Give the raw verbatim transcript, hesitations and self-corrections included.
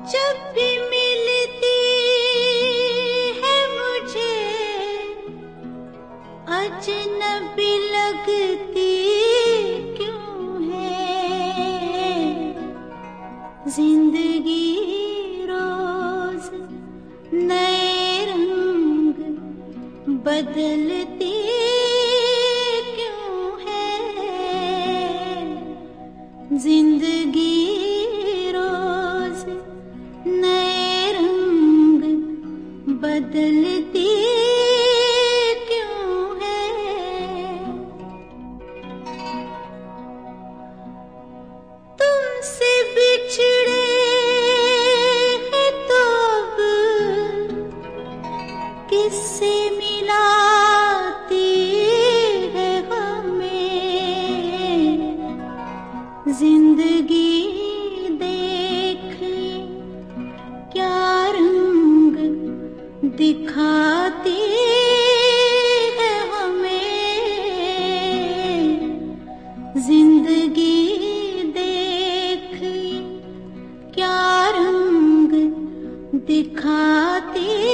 जब भी मिलती है मुझे अजनबी लगती क्यों है। जिंदगी रोज नए रंग बदलती क्यों है। जिंदगी बदलती क्यों है। तुमसे बिछड़े हैं तो अब किससे मिलाती है हमें। जिंदगी दिखाती है हमें। जिंदगी देख क्या रंग दिखाती